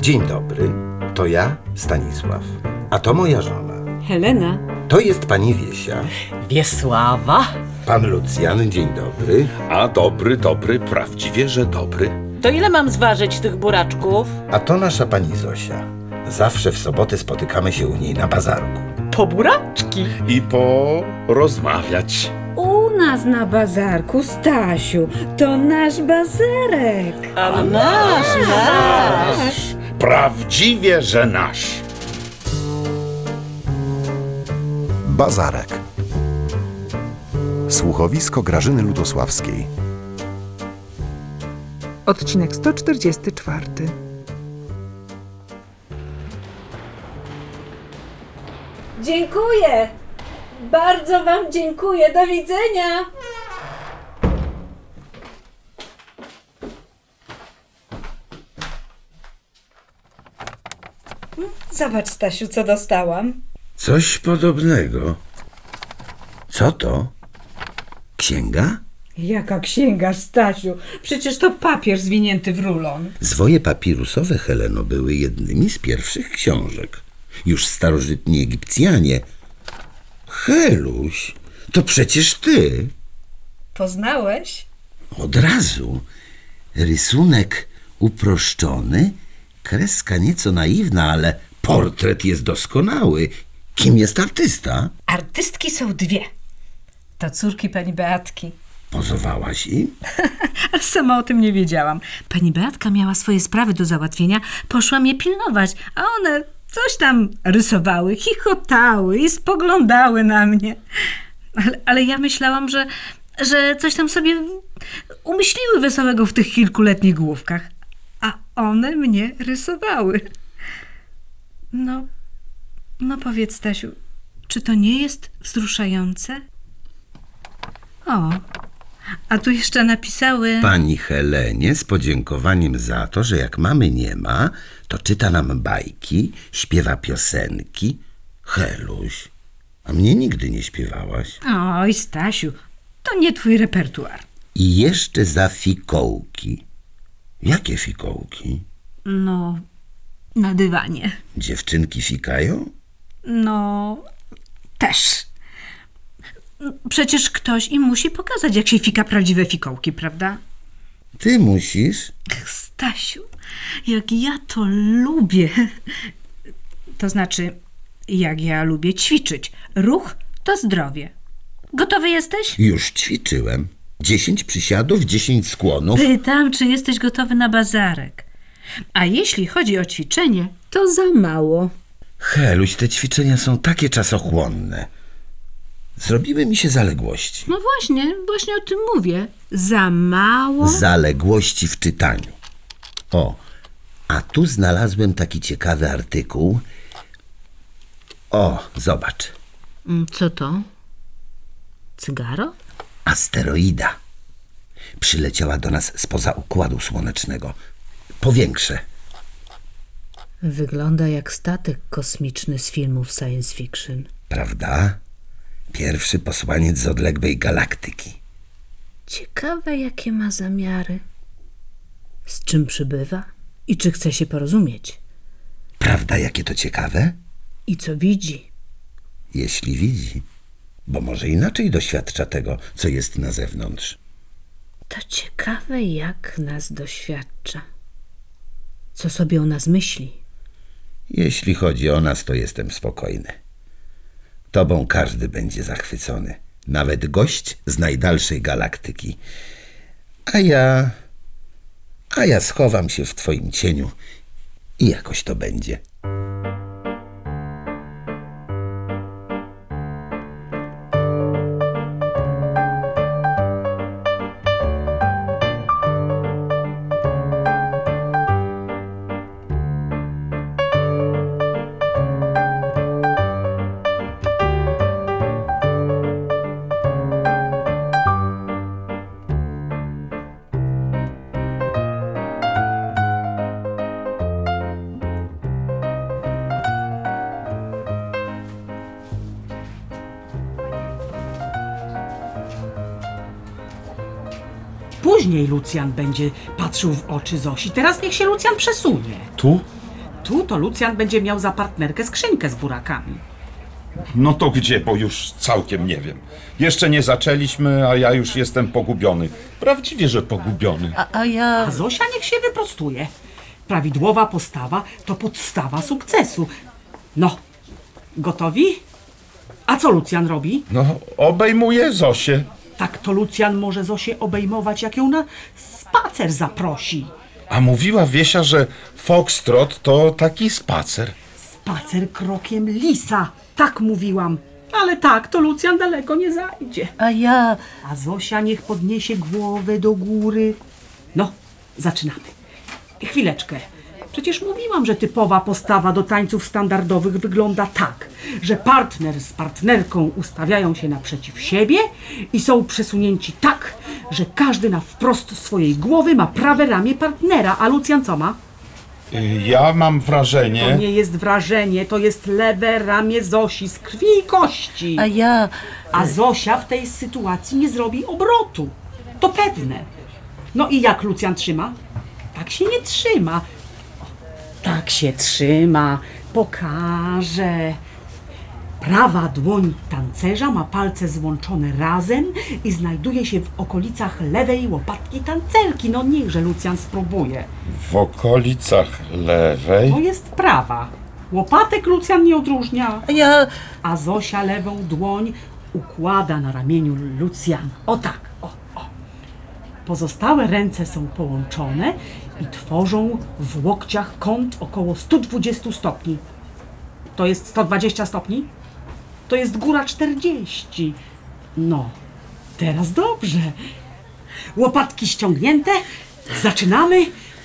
Dzień dobry, to ja, Stanisław, a to moja żona. Helena. To jest pani Wiesia. Wiesława. Pan Lucjan, dzień dobry. A dobry, prawdziwie, że dobry. To ile mam zważyć tych buraczków? A to nasza pani Zosia. Zawsze w soboty spotykamy się u niej na bazarku. Po buraczki. I porozmawiać. U nas na bazarku, Stasiu, to nasz bazarek. A nasz. Prawdziwie, że nasz. Bazarek. Słuchowisko Grażyny Lutosławskiej. Odcinek 144. Dziękuję. Bardzo wam dziękuję. Do widzenia. Zobacz, Stasiu, co dostałam. Coś podobnego. Co to? Księga? Jaka księgarz, Stasiu? Przecież to papier zwinięty w rulon. Zwoje papirusowe, Heleno, były jednymi z pierwszych książek. Już starożytni Egipcjanie. Heluś, to przecież ty. Poznałeś? Od razu. Rysunek uproszczony, kreska nieco naiwna, ale portret jest doskonały. Kim jest artysta? Artystki są dwie. To córki pani Beatki. Pozowałaś im? Ale sama o tym nie wiedziałam. Pani Beatka miała swoje sprawy do załatwienia. Poszłam je pilnować, a one coś tam rysowały, chichotały i spoglądały na mnie. Ale ja myślałam, że coś tam sobie umyśliły wesołego w tych kilkuletnich główkach. A one mnie rysowały. No powiedz, Stasiu, czy to nie jest wzruszające? O, a tu jeszcze napisały... Pani Helenie z podziękowaniem za to, że jak mamy nie ma, to czyta nam bajki, śpiewa piosenki. Heluś, a mnie nigdy nie śpiewałaś. Oj, Stasiu, to nie twój repertuar. I jeszcze za fikołki. Jakie fikołki? No, na dywanie. Dziewczynki fikają? No, też. Przecież ktoś im musi pokazać, jak się fika prawdziwe fikołki, prawda? Ty musisz. Stasiu, jak ja to lubię. To znaczy, jak ja lubię ćwiczyć. Ruch to zdrowie. Gotowy jesteś? Już ćwiczyłem. 10 przysiadów, 10 skłonów. Pytam, czy jesteś gotowy na bazarek. A jeśli chodzi o ćwiczenie, to za mało. Heluś, te ćwiczenia są takie czasochłonne. Zrobiły mi się zaległości. No właśnie o tym mówię. Za mało. Zaległości w czytaniu. O, a tu znalazłem taki ciekawy artykuł. O, zobacz. Co to? Cygaro? Asteroida. Przyleciała do nas spoza Układu Słonecznego. Powiększę. Wygląda jak statek kosmiczny z filmów science fiction. Prawda? Pierwszy posłaniec z odległej galaktyki. Ciekawe, jakie ma zamiary. Z czym przybywa i czy chce się porozumieć. Prawda, jakie to ciekawe? I co widzi. Jeśli widzi, bo może inaczej doświadcza tego, co jest na zewnątrz. To ciekawe, jak nas doświadcza. Co sobie o nas myśli. Jeśli chodzi o nas, to jestem spokojny. Tobą każdy będzie zachwycony. Nawet gość z najdalszej galaktyki. A ja schowam się w twoim cieniu i jakoś to będzie. Później Lucjan będzie patrzył w oczy Zosi. Teraz niech się Lucjan przesunie. Tu? tu to Lucjan będzie miał za partnerkę skrzynkę z burakami. No to gdzie, bo już całkiem nie wiem. Jeszcze nie zaczęliśmy, a ja już jestem pogubiony. Prawdziwie, że pogubiony. A ja... A Zosia niech się wyprostuje. Prawidłowa postawa to podstawa sukcesu. No, gotowi? A co Lucjan robi? No, obejmuję Zosię. Tak to Lucjan może Zosię obejmować, jak ją na spacer zaprosi. A mówiła Wiesia, że foxtrot to taki spacer. Spacer krokiem lisa, tak mówiłam. Ale tak, to Lucjan daleko nie zajdzie. A ja... A Zosia niech podniesie głowę do góry. No, zaczynamy. Chwileczkę. Przecież mówiłam, że typowa postawa do tańców standardowych wygląda tak, że partner z partnerką ustawiają się naprzeciw siebie i są przesunięci tak, że każdy na wprost swojej głowy ma prawe ramię partnera. A Lucjan co ma? Ja mam To wrażenie... nie jest wrażenie, to jest lewe ramię Zosi z krwi i kości. A ja... A Zosia w tej sytuacji nie zrobi obrotu. To pewne. No i jak Lucjan trzyma? Tak się nie trzyma. O, tak się trzyma. Pokażę. Prawa dłoń tancerza ma palce złączone razem i znajduje się w okolicach lewej łopatki tancerki. No niechże Lucjan spróbuje. W okolicach lewej... To jest prawa. Łopatek Lucjan nie odróżnia. A ja... A Zosia lewą dłoń układa na ramieniu Lucjana. O tak, o. Pozostałe ręce są połączone i tworzą w łokciach kąt około 120 stopni. To jest 120 stopni? To jest góra 40. No, teraz dobrze. Łopatki ściągnięte. Zaczynamy.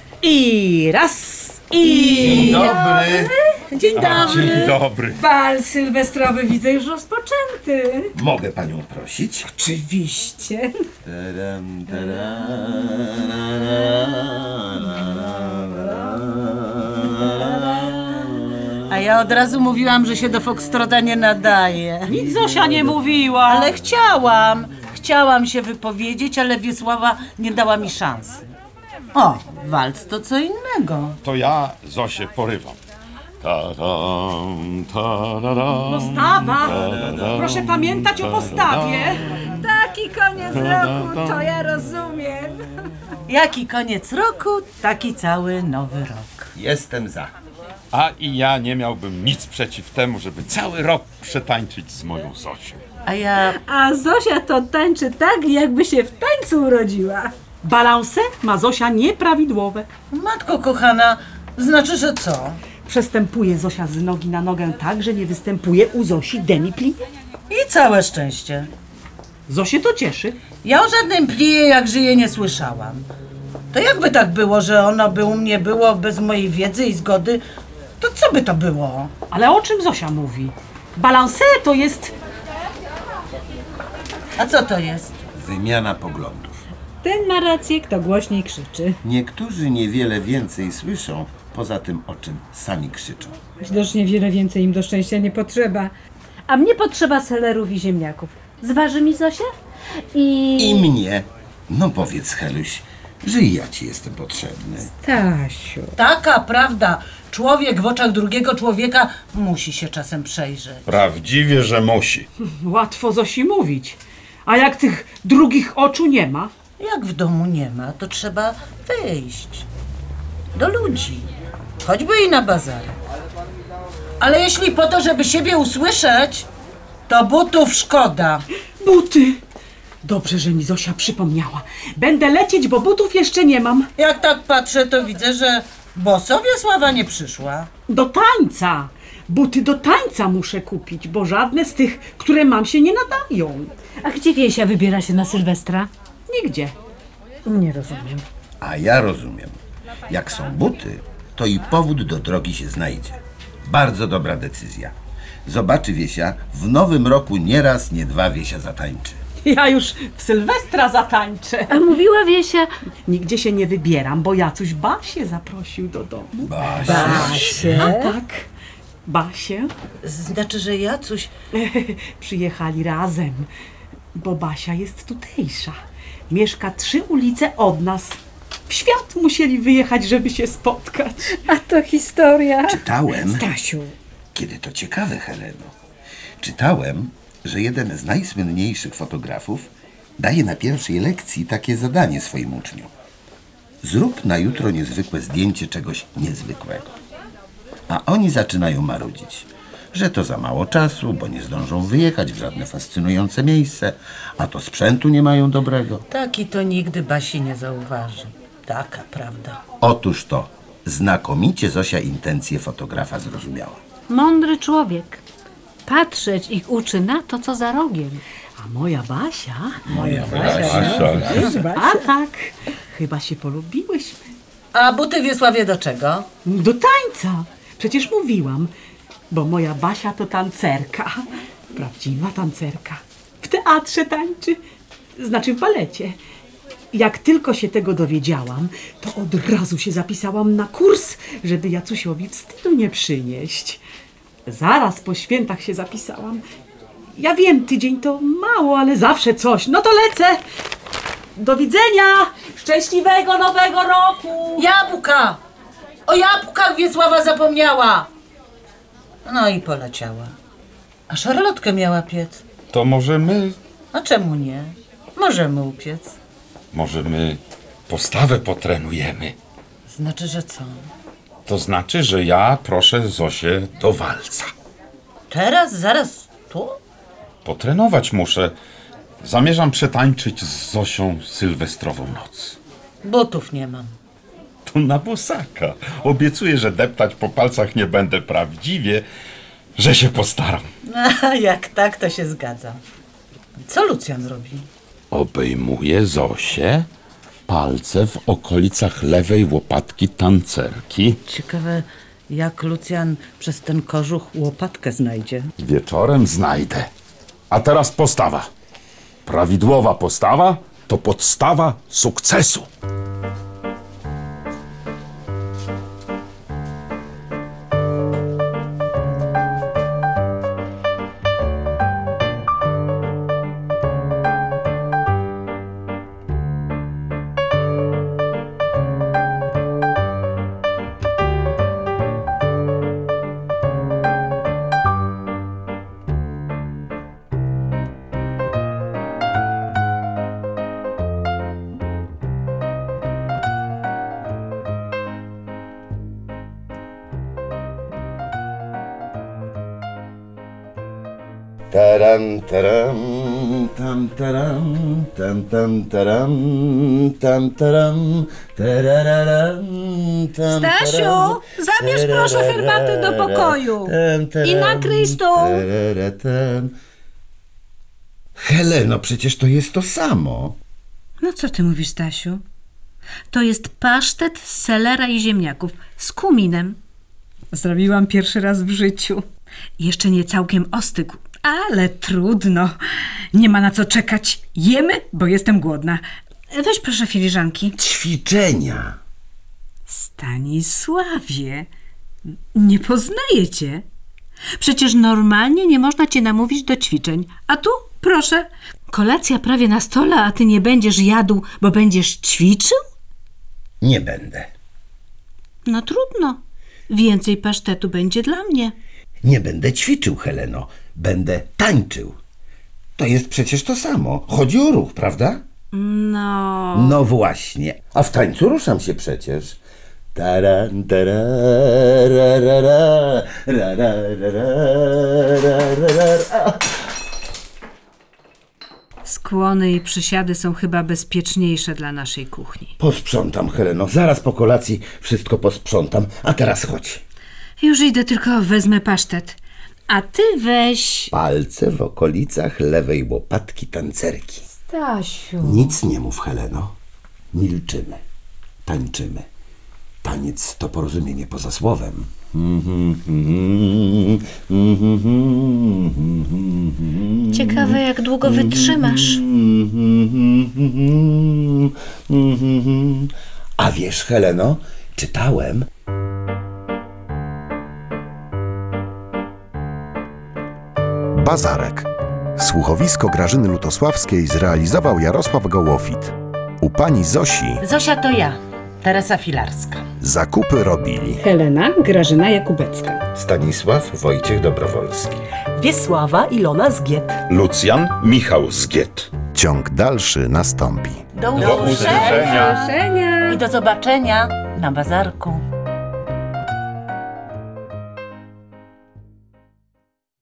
I raz, i... Dobry. Dzień dobry. Dzień dobry. Bal sylwestrowy widzę już rozpoczęty. Mogę panią prosić? Oczywiście. A ja od razu mówiłam, że się do foxtrota nie nadaje. Nic Zosia nie mówiła. Ale chciałam. Chciałam się wypowiedzieć, ale Wiesława nie dała mi szansy. O, walc to co innego. To ja Zosię porywam. Ta-dam, ta-da-dam, Postawa. ta-da-dam, Proszę pamiętać o postawie. Taki koniec roku, to ja rozumiem. Jaki koniec roku, taki cały nowy rok. Jestem za. A i ja nie miałbym nic przeciw temu, żeby cały rok przetańczyć z moją Zosią. A ja... A Zosia to tańczy tak, jakby się w tańcu urodziła. Balanse ma Zosia nieprawidłowe. Matko kochana, znaczy, że co? Przestępuje Zosia z nogi na nogę tak, że nie występuje u Zosi demi-plie. I całe szczęście. Zosię to cieszy. Ja o żadnym plie jak żyję nie słyszałam. To jakby tak było, że ono by u mnie było bez mojej wiedzy i zgody, to co by to było? Ale o czym Zosia mówi? Balanse to jest... A co to jest? Wymiana poglądów. Ten ma rację, kto głośniej krzyczy. Niektórzy niewiele więcej słyszą, poza tym, o czym sami krzyczą. Widocznie wiele więcej im do szczęścia nie potrzeba. A mnie potrzeba selerów i ziemniaków. Zważy mi Zosia? I mnie. No powiedz, Heluś, że i ja ci jestem potrzebny. Stasiu. Taka prawda. Człowiek w oczach drugiego człowieka musi się czasem przejrzeć. Prawdziwie, że musi. Łatwo Zosi mówić. A jak tych drugich oczu nie ma? Jak w domu nie ma, to trzeba wyjść. Do ludzi. Choćby i na bazarek. Ale jeśli po to, żeby siebie usłyszeć, to butów szkoda. Buty! Dobrze, że mi Zosia przypomniała. Będę lecieć, bo butów jeszcze nie mam. Jak tak patrzę, to widzę, że boso Wiesława nie przyszła. Do tańca! Buty do tańca muszę kupić, bo żadne z tych, które mam, się nie nadają. A gdzie Wiesia wybiera się na Sylwestra? Nigdzie. Nie rozumiem. A ja rozumiem. Jak są buty, to i powód do drogi się znajdzie. Bardzo dobra decyzja. Zobaczy Wiesia, w nowym roku nie raz, nie dwa Wiesia zatańczy. Ja już w Sylwestra zatańczę. A mówiła Wiesia... Nigdzie się nie wybieram, bo Jacuś Basię zaprosił do domu. Basie. A tak, Basię. Znaczy, że Jacuś... Przyjechali razem, bo Basia jest tutejsza. Mieszka 3 ulice od nas. W świat musieli wyjechać, żeby się spotkać. A to historia. Czytałem, Stasiu, kiedy to ciekawe, Heleno, czytałem, że jeden z najsłynniejszych fotografów daje na pierwszej lekcji takie zadanie swoim uczniom. Zrób na jutro niezwykłe zdjęcie czegoś niezwykłego. A oni zaczynają marudzić, że to za mało czasu, bo nie zdążą wyjechać w żadne fascynujące miejsce, a to sprzętu nie mają dobrego. Taki to nigdy Basi nie zauważy. Taka prawda. Otóż to, znakomicie Zosia intencje fotografa zrozumiała. mądry człowiek. Patrzeć ich uczy na to, co za rogiem. A moja Basia... Basia. A tak, chyba się polubiłyśmy. A buty Wiesławie do czego? Do tańca. Przecież mówiłam, bo moja Basia to tancerka. Prawdziwa tancerka. W teatrze tańczy, znaczy w balecie. Jak tylko się tego dowiedziałam, to od razu się zapisałam na kurs, żeby Jacusiowi wstydu nie przynieść. Zaraz po świętach się zapisałam. Ja wiem, tydzień to mało, ale zawsze coś. No to lecę. Do widzenia. Szczęśliwego nowego roku. Jabłka! O jabłkach Wiesława zapomniała! No i poleciała. A szarlotkę miała piec. To może my A czemu nie? Możemy upiec. postawę potrenujemy. Znaczy, że co? To znaczy, że ja proszę Zosię do walca. Teraz? Zaraz? Tu? Potrenować muszę. Zamierzam przetańczyć z Zosią sylwestrową noc. Butów nie mam. To na bosaka. Obiecuję, że deptać po palcach nie będę, prawdziwie, że się postaram. A jak tak, to się zgadzam. Co Lucjan robi? Obejmuję Zosię, palce w okolicach lewej łopatki tancerki. Ciekawe, jak Lucjan przez ten kożuch łopatkę znajdzie. Wieczorem znajdę. A teraz postawa. Prawidłowa postawa to podstawa sukcesu. Taram, taram, tam, taram, tam, taram, tam, taram, tarararam, tam, Stasiu, taram, zabierz proszę herbatę do pokoju i nakryj stół. tararatam. Heleno, przecież to jest to samo. No co ty mówisz, Stasiu? To jest pasztet z selera i ziemniaków z kuminem. Zrobiłam pierwszy raz w życiu. Jeszcze nie całkiem ostygł, ale trudno. Nie ma na co czekać. Jemy, bo jestem głodna. Weź proszę filiżanki. Ćwiczenia. Stanisławie, nie poznaję cię. Przecież normalnie nie można cię namówić do ćwiczeń. A tu, proszę, kolacja prawie na stole, a ty nie będziesz jadł, bo będziesz ćwiczył? Nie będę. No trudno. Więcej pasztetu będzie dla mnie. Nie będę ćwiczył, Heleno. Będę tańczył. To jest przecież to samo. Chodzi o ruch, prawda? No... No właśnie. A w tańcu ruszam się przecież. Taran, tara, ra, ra, ra, ra, ra, ra, ra, ra, ra. Skłony i przysiady są chyba bezpieczniejsze dla naszej kuchni. Posprzątam, Heleno. Zaraz po kolacji wszystko posprzątam. A teraz chodź. Już idę, tylko wezmę pasztet. A ty weź... Palce w okolicach lewej łopatki tancerki. Stasiu... Nic nie mów, Heleno. Milczymy. Tańczymy. Taniec to porozumienie poza słowem. Ciekawe, jak długo wytrzymasz. A wiesz, Heleno, czytałem... Bazarek. Słuchowisko Grażyny Lutosławskiej zrealizował Jarosław Gołofit. U pani Zosi Zosia to ja, Teresa Filarska. zakupy robili Helena Grażyna Jakubecka. Stanisław Wojciech Dobrowolski. Wiesława Ilona Zgiet. Lucjan Michał Zgiet. Ciąg dalszy nastąpi. Do usłyszenia. I do zobaczenia na bazarku.